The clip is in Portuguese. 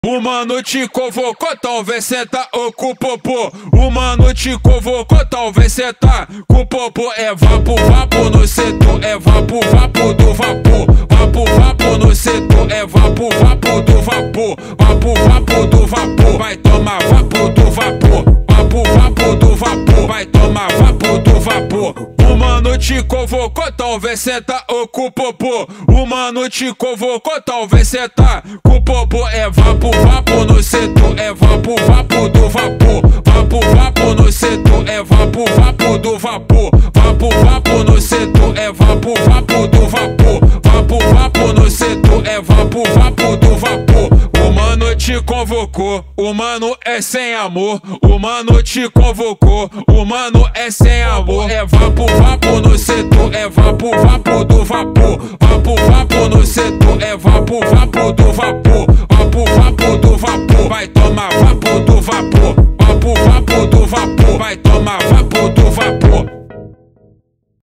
O mano te convocou, talvez cê tá com o popô. O mano te convocou, talvez cê tá com o popô. É vapo, vapo no setor, é vapo, vapo do vapor. Vapo, vapo no setor, é vapo, vapo do vapor. Vapo, vapo do vapor, vai tomar vapo do vapor. Vapo, vapo do vapor, vai tomar vapo do vapor. O mano te convocou, talvez cê tá com o popô. O mano te convocou, talvez cê tá com o popô. É vapo, vapo no setor, é vapo, vapo do vapor. Vapo, vapo no setor, é vapo, vapo do vapor. Vapo, vapo no setor, é vapo, vapo do vapor. Vapo, vapo no setor, é vapo, vapo do vapor. O mano te convocou, o mano é sem amor. O mano te convocou, o mano é sem amor. É vapo, vapo no setor, é vapo, vapo do vapor. Vapo, vapo no setor, é vapo, vapo do vapor. Vapo, vapo do vapor, vai tomar vapo do vapor. Vapo, vapo do vapor, vai tomar vapo do vapor.